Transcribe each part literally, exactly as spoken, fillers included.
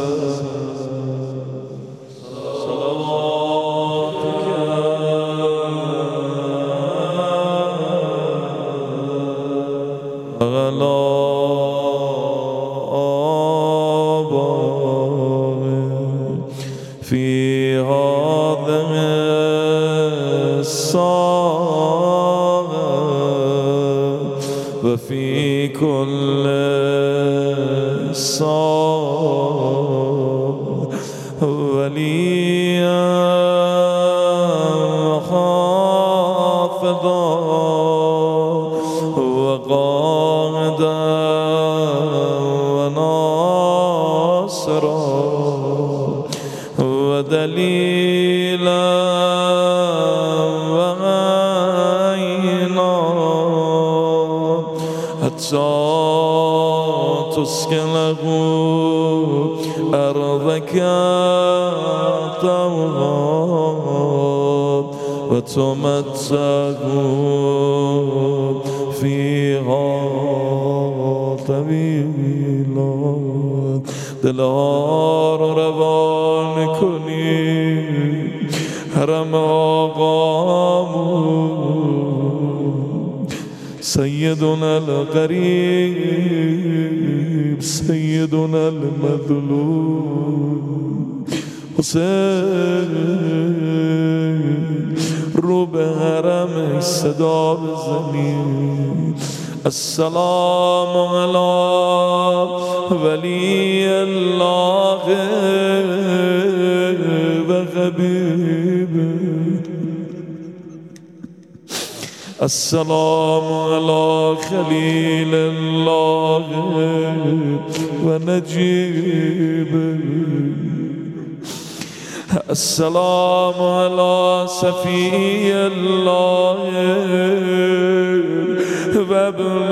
في هذه الساعة وفي كل ساعة وليا وحافظا وقائدا وناصرا ودليلا وعينا حتى تسكنه أرضك طوعا وتمتعه فيها طويلا. دلها رو روان کنی حرم آقامون سیدنا الغریب سیدنا المظلوم حسین رو به حرم صدا بزنی. السلام علی ولی الله و حبیبه. السلام علی خلیل الله و نجیبه. السلام علی صفی الله و ابن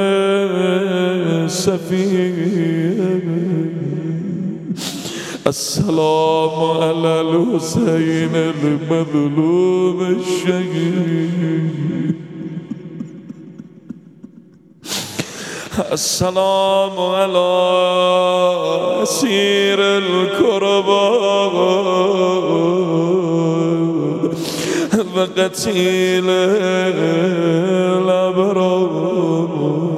صفیه. السلام علی الحسین المظلوم الشهید. السلام علی اسیر الكرباء و قتیل الابرار.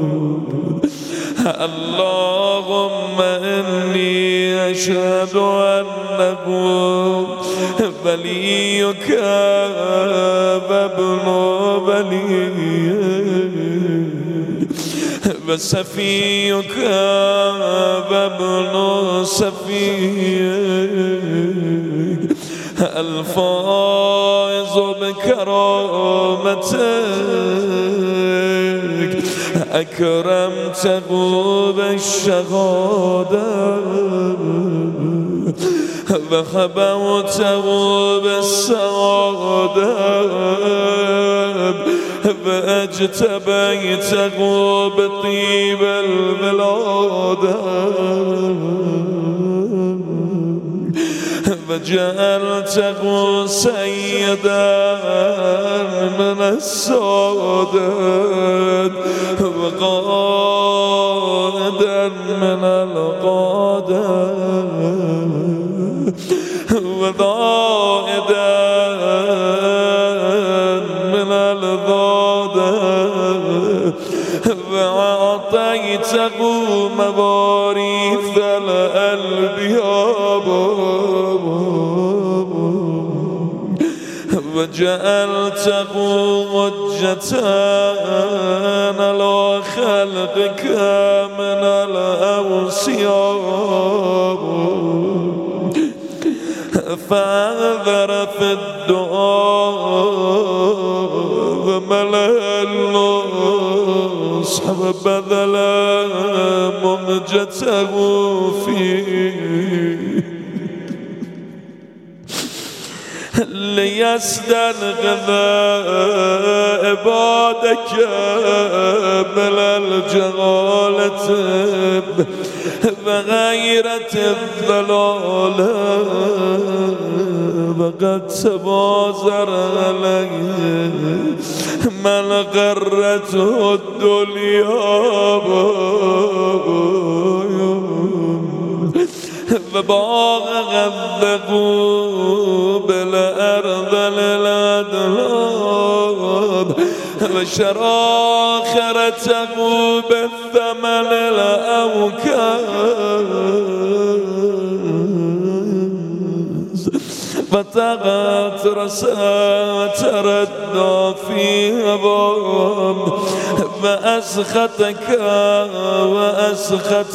اللهم إني أشهد أنه وليك وابن وليك وصفيك وابن صفيك الفائز بكرامتك أكرمته بالشهادة وخبوته بالسعادة فاجتبيته بطيب الولادة وجعلته سيدا من السادات وقائدا من القادات وضائدا من الضادات وأعطيته مواريث الأنبياء وجعلته حجة على خلقك من الأوصياء فأنذر في الدعاء وملأ النصح وبذل مهجته فيه ليستنقذ عبادك من الجهالة وغيرة الضلالة وقد تبازر عليه من غرته الدنيا و باغ غذقوا بالأرض للأدلاب و شراخر تقوا بالثمن الأوكاز فتغت رسا تردى في هوام وأسختك وأسخت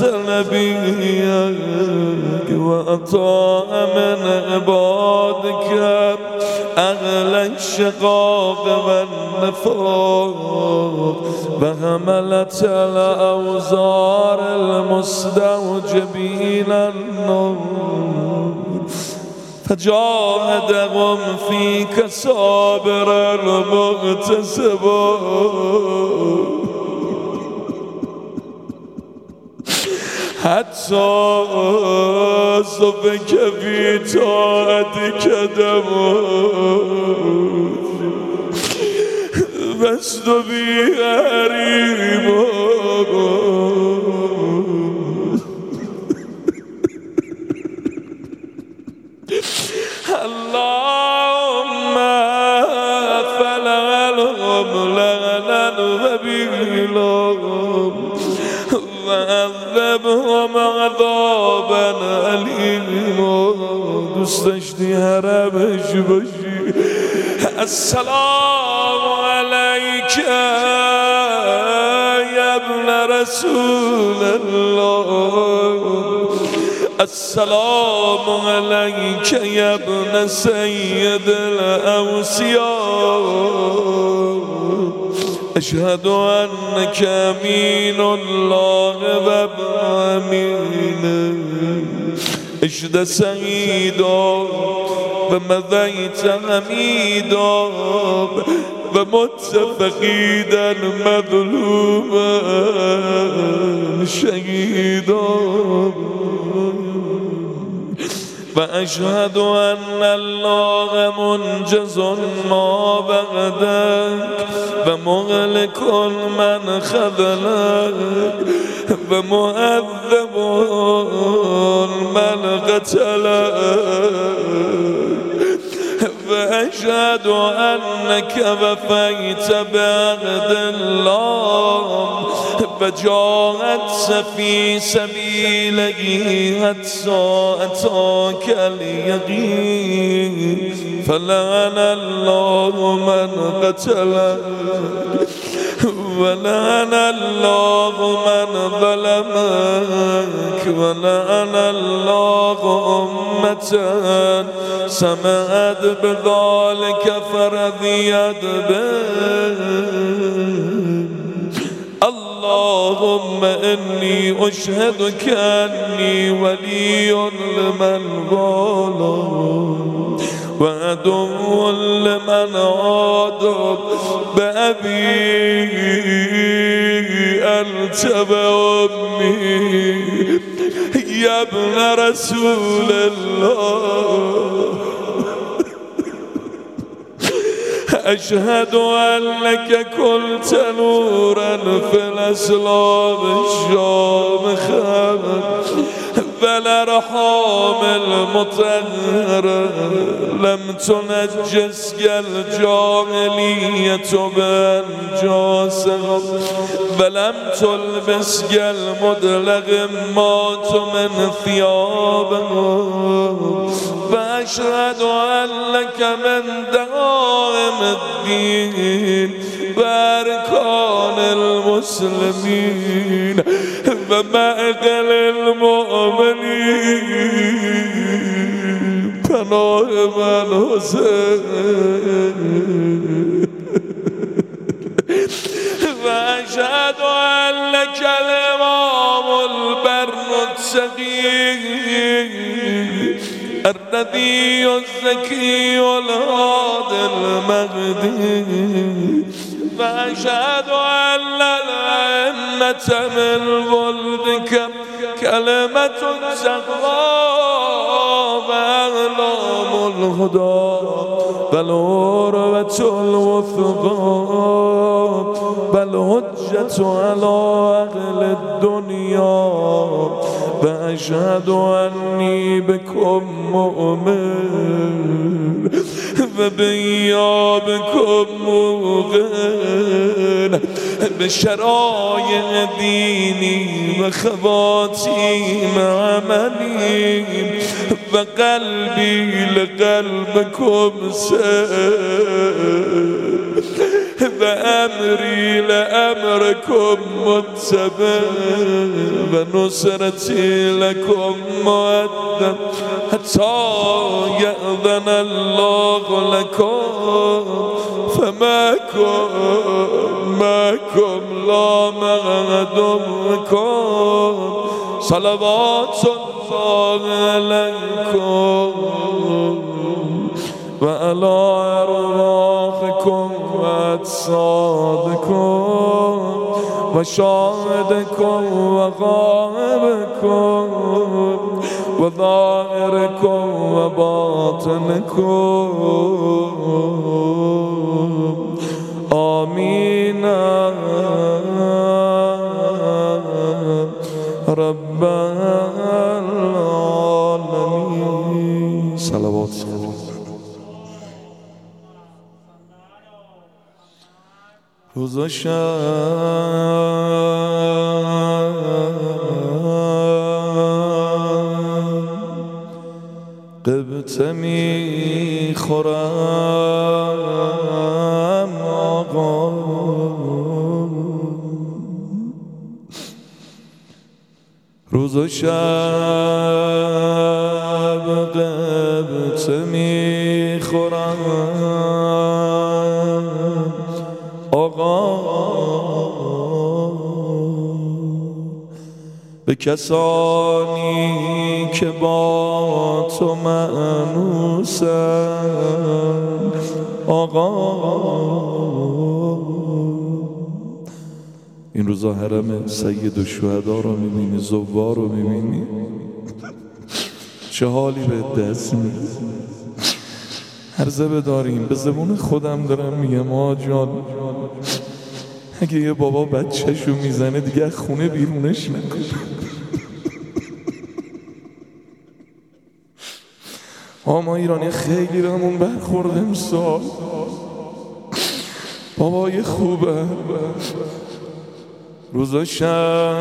نبيك وأطاع من عبادك أهل الشقاق والنفاق وحملت الأوزار المستوجبين النار فجاهدهم فيك صابرا مغتصبا حتى صفك في طاعتك دموت بست بي غريبا اللهم فلعنهم لعنا وبيلهم وعذبهم عذابا أليما دوست داشتی حرمش باشی السلام عليك يا ابن رسول الله السلام عليك يا ابن سيد الأوصياء أشهد أنك أمين الله وابن أمينه اشد سعيدا ومضيت حميدا ومت فقيدا مظلوما شهيدا وأشهد أن الله منجز ما بعدك ومغلق من خذلك ومؤذب من قتلك وأشهد أنك وفيت بعهد الله وجاهدت في سبيله حتى أتاك اليقين فلعن الله من قتلك ولعن الله من ظلمك ولعن الله أمة سمعت بذلك فرضيت به اللهم إني أشهدك أني ولي لمن ظلم وعدو لمن عاد بأبي أنت وأمي يا ابن رسول الله أشهد أنك كنت نورا في الأسلام الشام خالد فالأرحام المطهرة لم تنجسك الجاهلية بأنجاسها ولم تلبسك المدلغمات من ثيابها فأشهد أنك من دعائم الدين بأركان المسلمين ومأكل المؤمنين پناه من حسین وأشهد أنك الإمام البر التقي الردي الزكي الهادي المهدي وأشهد أن الأئمة من ولدك كلمة الزهراء وأعلام الهدى والعروة الوثقى والحجة على أهل الدنيا و اشهد انی بکم مؤمن و بیابکم موقن به شرایع دینی و خواتیم عملی و قلبی لقلبکم سر و امری لامرکم متبع و نصرتی لکم مؤدب حتی یأذن الله لکم فماکم ماکم لا مغدمکم صلوات الله علیکم و علی ارواحکم و اجسادکم و شاهدکم و غائبکم و ظاهرکم و باطنکم آمین رب العالمین. صلوات روز و شب قبطه می خورم آقا روز و شب قبطه می خورم آقا به کسانی که با تو مأنوسن آقا. این روزا حرم سید الشهدا رو میبینی، زوار رو میبینی، چه حالی به دست میده. عرضه بداریم به زبون خودم دارم میگم آقا جان اگه یه بابا بچه‌شو میزنه دیگه خونه بیرونش نکن. ما ایرانی خیلی رمون برخورده امسال بابای خوبه. روز و شب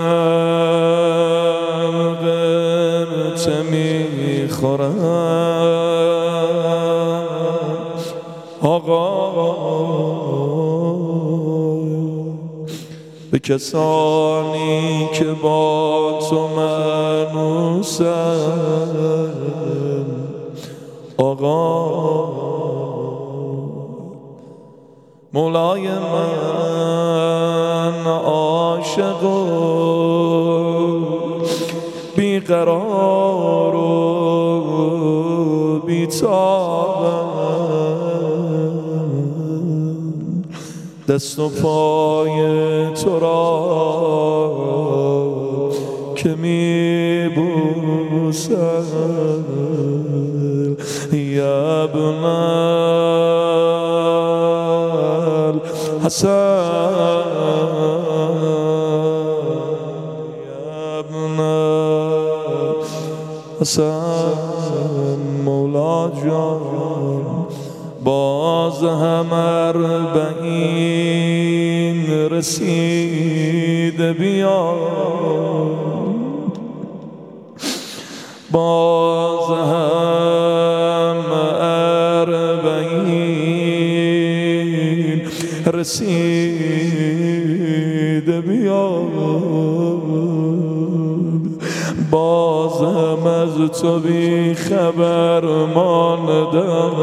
قبطه میخورم آقا به کسانی که با تو مأنوسن آقا. مولای من عاشق و بیقرار و بیتابم، دست و پای تو را که می بوسم یا ابن الحسن یا ابن الحسن. مولا جان باز هم اربعین رسیده بیا، باز هم اربعین رسیده بیا، باز هم از تو بی خبر ماندم.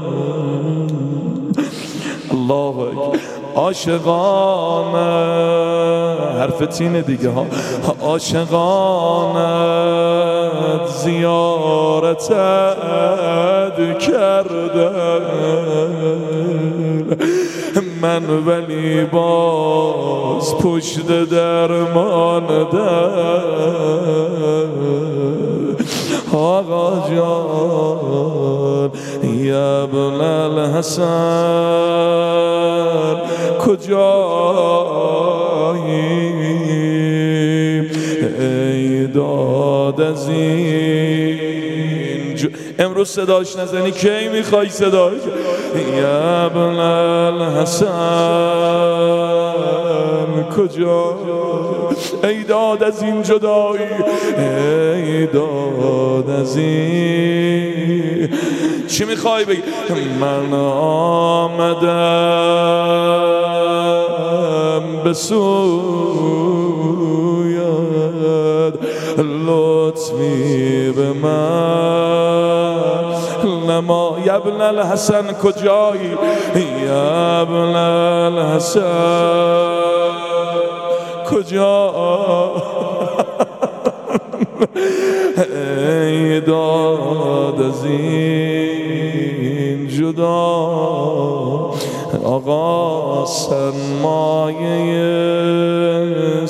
الله اکبر. عاشقانه حرف تینه دیگه ها، عاشقانت زیارتت کردن من، ولی باز پشت در ماندم. آقا جان یا ابن الحسن کجایی ای داد ایداد از این جو... امروز صداش نزنی کی میخوای صداش؟ یا ابن الحسن کجا ایداد از این جدایی، ایداد از این چی میخوای بگی؟ من آمدم به سویت لطفی به من نما. یا ابن الحسن کجایی؟ یا ابن الحسن کجا ایداد از این جدا آقا سرمایه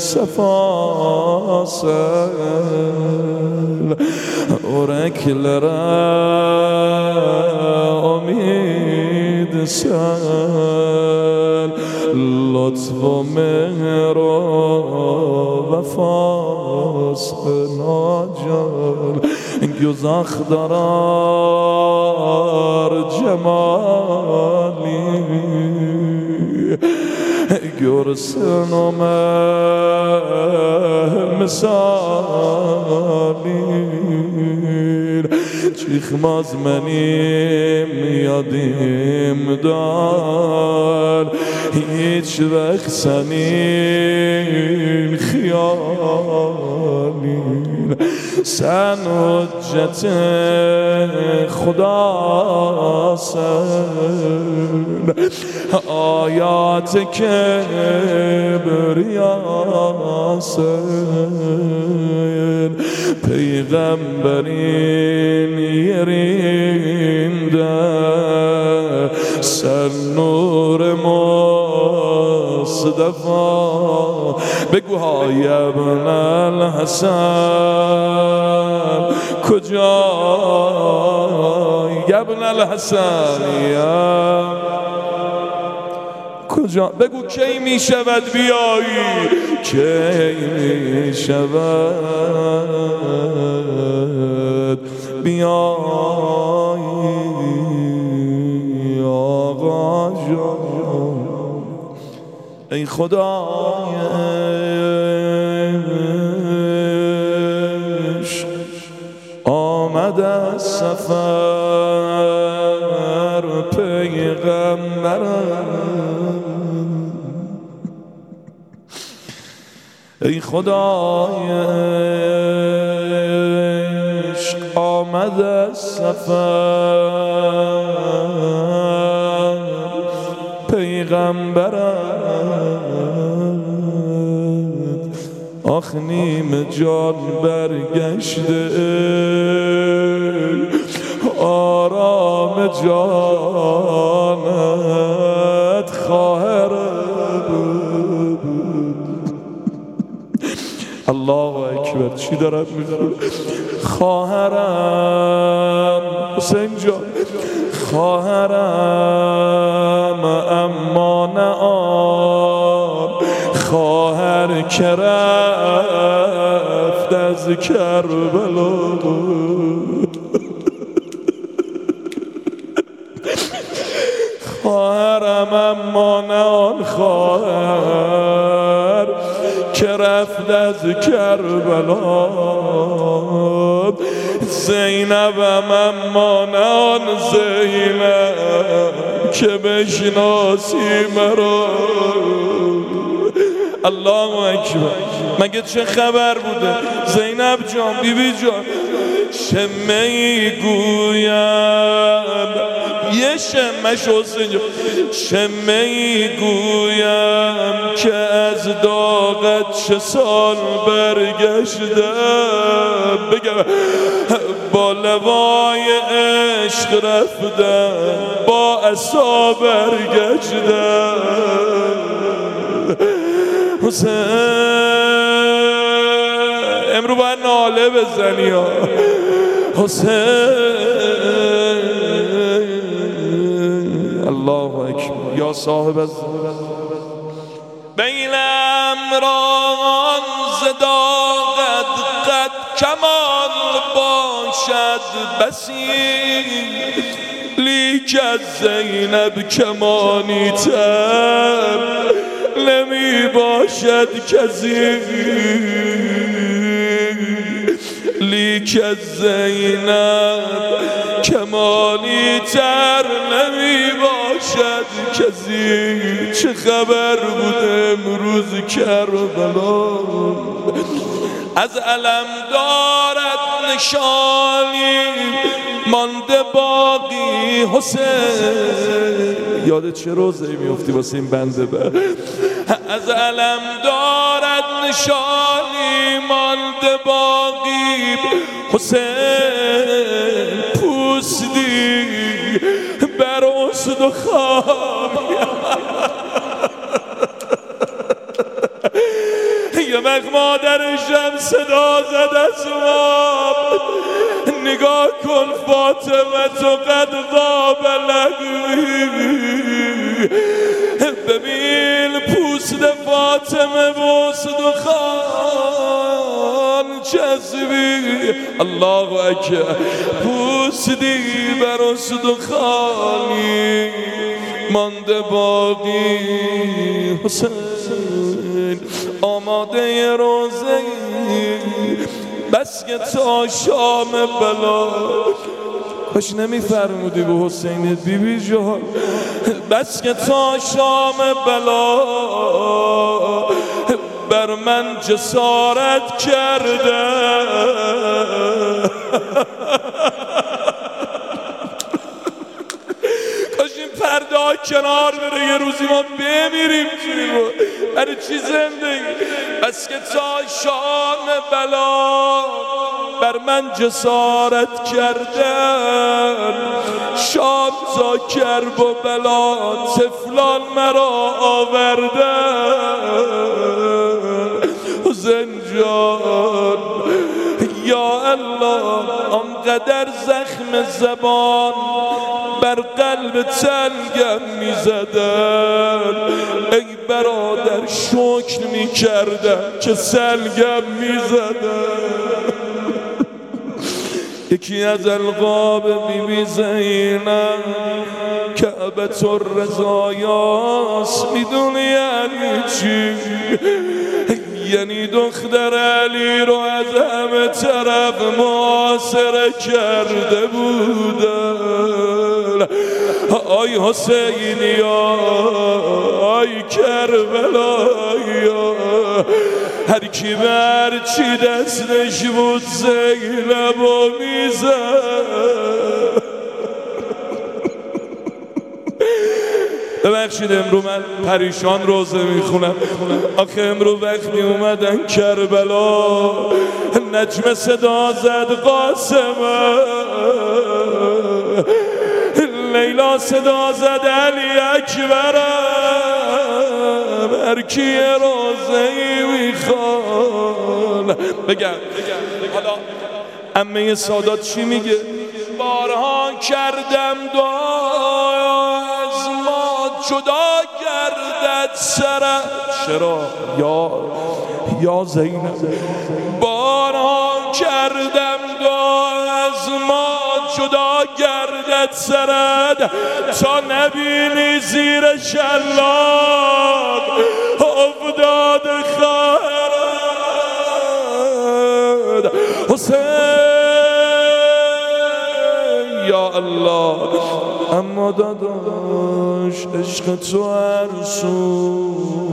سفاسل اورکل را امید سل لطف و مهر و وفاس ناجل گزاخ دارار جمالی گرسن و مثالی چیخ مازمنیم یادیم دار هیچ وقت سنین خیالین سن حجت خدا سن آیات کبریا سن پیغمبرین یرینده سر نور مصطفی بگو های ابن الحسن کجا ابن الحسن یا کجا بگو کی می شود بیایی کی می شود بیایی آقا جان ای خدای عشق آمد از سفر پیغمبرم ای خدای عشق آمد از سفر پیغمبرت آخ نیم جان برگشته آرام جانت خواهر الله اکبر چی دارم می‌خونم خواهرم حسین جان خواهرم اما نه آن خواهر که رفت از کربلا خواهرم اما نه آن خواهر که رفت از کربلا زینبم اما نه آن زینب که بشناسی مرا الله اکبر مگه چه خبر بوده زینب جان بی بی جان چه میگویم یه شمش حسین جان چه میگویم که از داغت چه سال برگشتم بگم با لوای عشق رفتم با عصا برگشتم حسین امرو باید ناله بزنی ها حسین الله اکبر یا صاحب از بیلم را زداغت قد کمان بسی لیک از زینب کمانی تر نمی باشد کسی لیک از زینب کمانی تر نمی باشد کسی چه خبر بود امروز کربلا از علم دارد نشانی مانده باقی حسین یاد چه روزه‌ای میفتی واسه این بنده بر از علم دارد نشانی مانده باقی حسین پوستی بر اسد و خاک یه وقت مادرشم صدا زد از خواب نگاه کن فاطمه تو قد غاب لغوی ببین پوست فاطمه بوسد و خان چسبی الله اکبر پوستی بر اسد و خانی مانده باقی حسین آماده روزه بس که تا شام بلا کاش نمیفرمودی به حسینت بی بی جان بس که تا شام بلا بر من جسارت کرده کاش این پرده ها کنار بره یه روزی ما بمیریم برای چی زندگی بس که تا شام بلا بر من جسارت کردن شام تا کرب و بلا طفلان مرا آوردن حسین جان یا الله آنقدر زخم زبان بر قلب تنگم میزدن ای برادر شکر میکردم که سلگم میزدن یکی از القاب بی بی زینب کعبة الرضایاست میدونی یعنی چی یعنی دختر علی رو از همه طرف محاصره کرده بودن آی حسینی آی کربلایی هر کی بر چی دستش بود زینب و میزد ببخشید امرو من پریشان روزه میخونم آخه امرو وقتی اومدن کربلا نجم صدا زد قاسمه لیلا صدا زد علی اکبرم هر کی روزه میخوان بگم حالا عمه سادات چی میگه بارها کردم دعا از ما جدا گردد سرم چرا یا یا زینب بارها کردم دعا از ما جدا گردد سرد تا نبینی زیر شلاق افتاد خواهرد حسین یا الله اما داداش عشق تو هر سو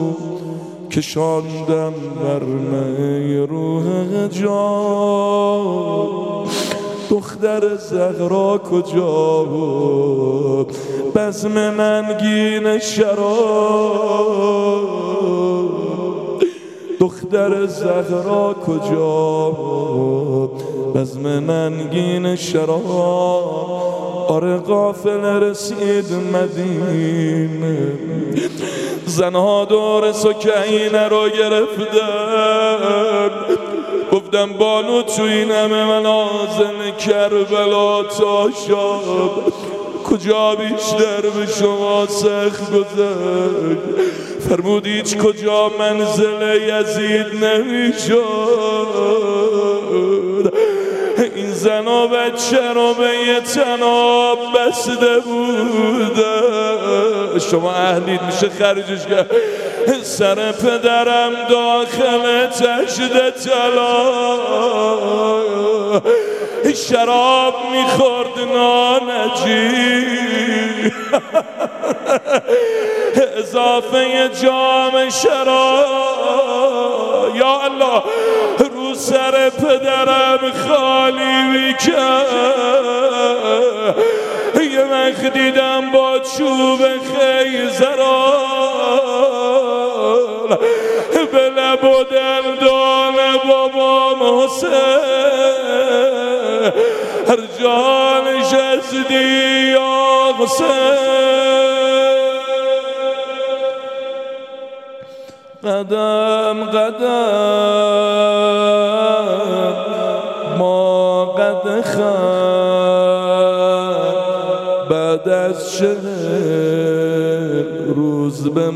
کشاندم بر می روح جان دختر زهرا کجا بود بزم ننگین شراب دختر زهرا کجا بود بزم ننگین شراب آره قافله رسید مدینه زنها دور سکینه رو گرفتن گفتم بانو تو این همه منازل کربلا تا شب کجا بیشتر به شما سخت گذشت فرمود هیچ کجا منزل یزید نمیشد این زن و بچه رو به یه تناب بسته بوده. شما اهلید میشه خرجش کرد. سر پدرم داخل تشت طلا شراب میخورد نانجی اضافه جام شراب یا الله رو سر پدرم خالی میکرد. یه وقت دیدم با چوب خیزران به لب و دندان بابام حسین هر جا نشستی یا حسین. قدم قدم ما قد خم بعد از چهل روز به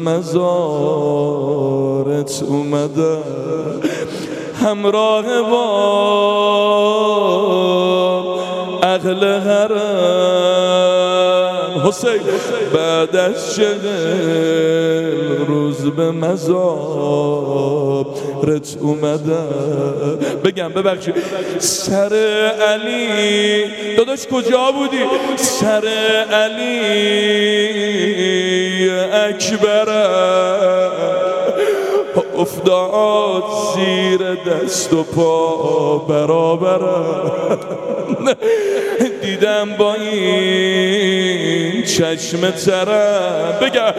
مزارت اومدم همراه با اهل حرم حسین. بعد از چهل روز به مزارت اومدم. بگم ببخشید سر علی داداش کجا بودی؟ سر علی اکبرم افتاد زیر دست و پا برابرم. دیدم با این چشم ترم بگم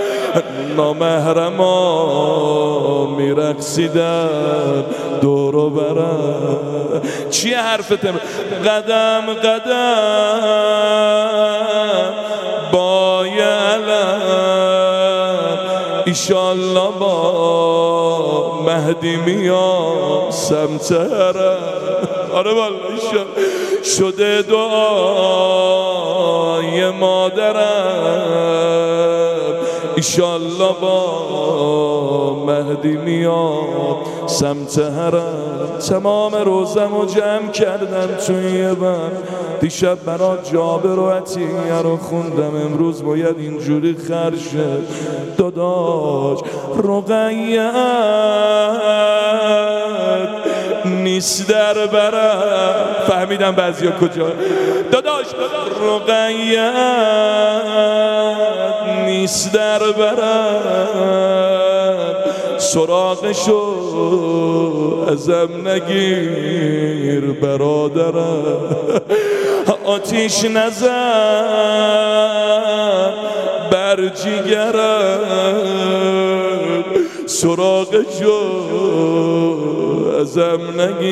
نامحرما میرقصیدن دور و برم. چیه حرفتم؟ قدم قدم با یه علم ایشالله با مهدی میام سمت حرم. آره والا ایشالله شده دعای مادرم ایشالله با مهدی میام سمت حرم. تمام روزم رو جمع کردم توی بند دیشب برات جابر و عطیه رو خوندم امروز باید اینجوری خرشه داداش. رقیت نیست در برم فهمیدم بعضیا کجا داداش. رقیت نیست در برم سراغشو ازم نگیر برادرم. آتیش نزن بر جیگرم سراغشو ازم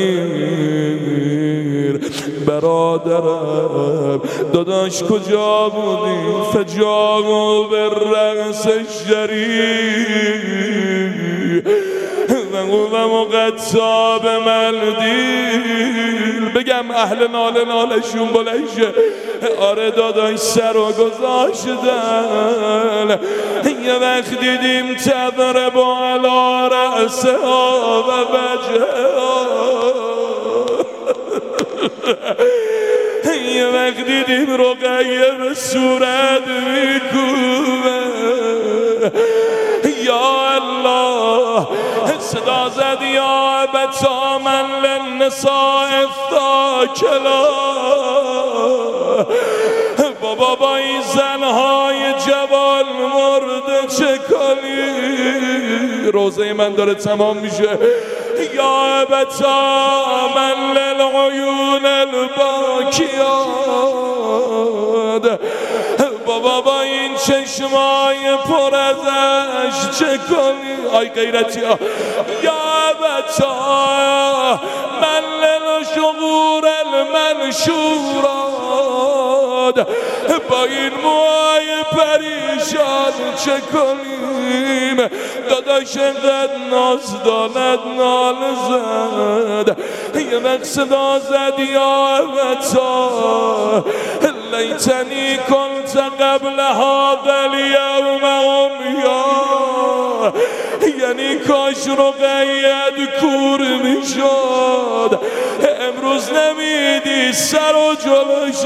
نگیر برادرم. داداش کجا بودی؟ فجاو به رقص شریف و قوم و قطاب ملدیل. بگم اهل ناله نالشون بلنشه. آره داداش سر و گذاشتن یه وقت دیدیم تبر با علا رأسه ها و وجه ها. یه وقت دیدیم رقیه به صورت میکوبه. یا الله صدا زد یا بتا من للنساء افتاکلا. بابا با این زنهای جوان مرده چه کنی؟ روزه من داره تمام میشه. یا بتا من للعیون الباکیات. بابا با این چشمای پر از اشک چه کنی؟ آی غیرتی ها. یا بتا من للشغور المنشورات. با این موهای پریشان چه کنیم؟ داداش انقدر ناز داند نال زد یه وقت صدا زد یا بتا لیتنی کنت قبل هذا اليوم امیا. یعنی کاش رقیت کور میشد امروز نمیدی سر و جلوش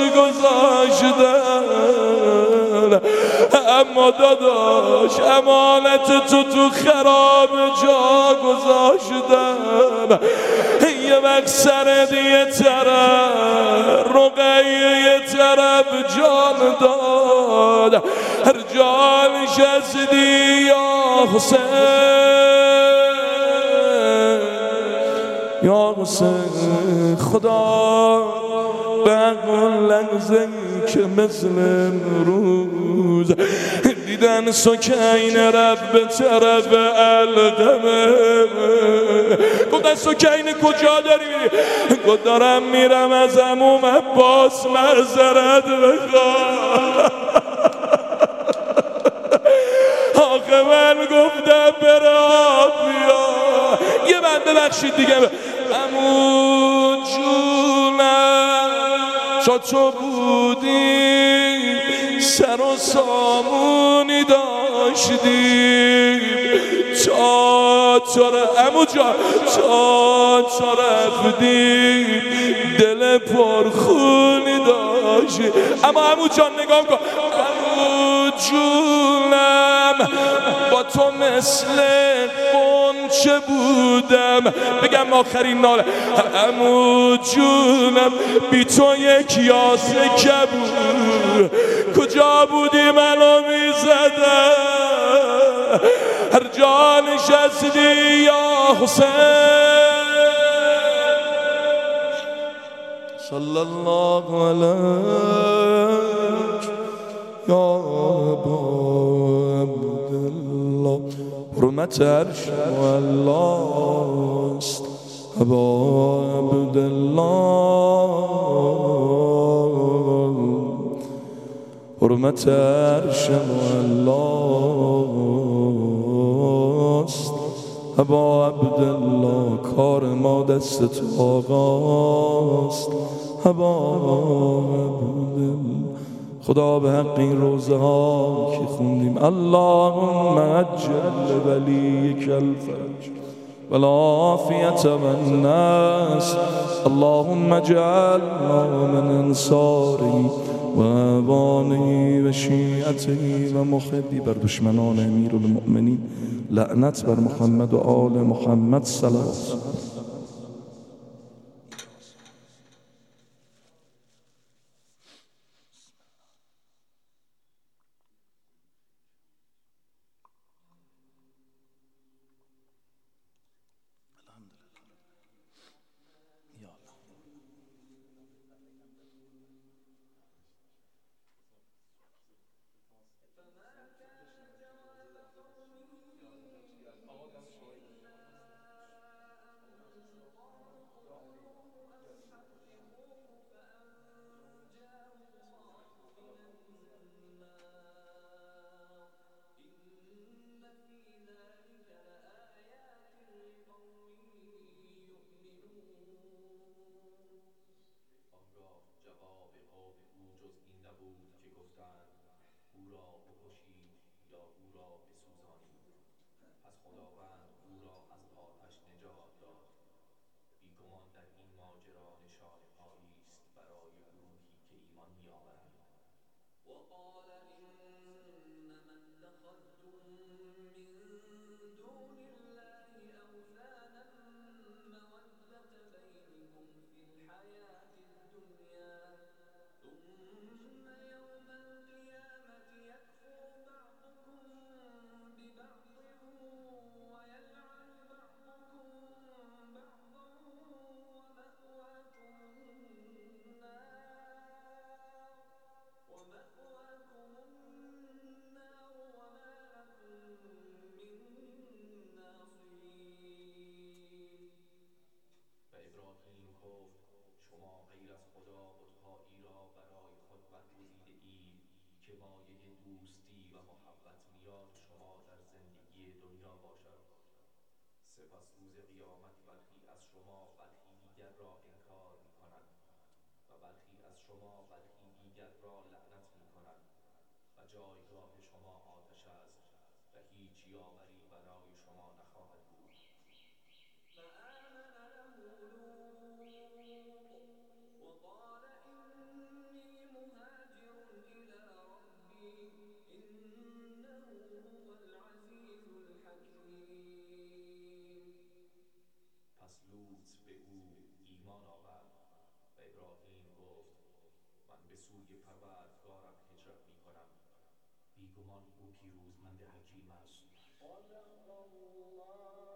گذاشتن. اما داداش امانت تو تو خراب جا گذاشتم. یه وقت سرت یه طرف رقیه یه طرف جان داد هر جان شزدی یا حسین یا حسین. خدا به اون لحظه که مثل امروز دیدن سکین رب به طرف القمه گفتن سکین کجا داری میری؟ گفت دارم میرم از عموم عباس معذرت بخوام. آخه من گفتم برا بیا یه من ببخشید دیگه عمو جونم شاد تو بودی سر و سامونی داشتی تا تو عمو جان تا تو رفتی دل پرخونی داشتی. اما عمو جان نگاه کن عمو جونم با تو مثل قنچه بودم. بگم آخرین ناله عمو جونم بی تو یک یاسه کبود کجا بودی منو میزدم هر جا نشستی یا حسین صلی الله علیک یا ابا عبدالله. حرمت عرش الله است ابا عبدالله. حرمت عرش الله است ابا عبدالله. کار ما دست تو آقاست ابا عبدالله. خدا به حق این روزه ها که خوندیم اللهم عجل ولیک الفرج والعافیت والناس اللهم اجعلنا من انصاره و اوانه و شیعته و مخبی بر دشمنان امیر المؤمنین. لعنت بر محمد و آل محمد. صلوات. و جایگاه شما آتش است و هیچ یاوری برای شما نخواهد بود. فآمن له لوط وقال إني مهاجر إلى ربي إنه هو العزيز الحكيم. پس لوط به او ایمان آورد و ابراهیم گفت من به سوی پروردگارم هجرت می کنم، بیگمان او پیروزمند حکیم است. صدق الله